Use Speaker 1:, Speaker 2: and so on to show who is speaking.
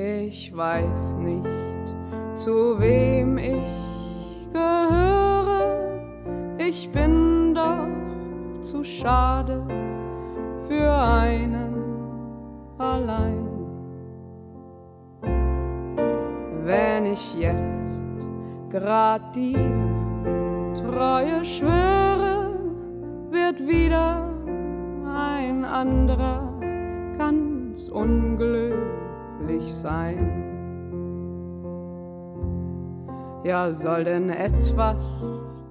Speaker 1: Ich weiß nicht, zu wem ich gehöre. Ich bin doch zu schade für einen allein. Wenn ich jetzt grad dir Treue schwöre, wird wieder ein anderer ganz unglücklich sein. Ja, soll denn etwas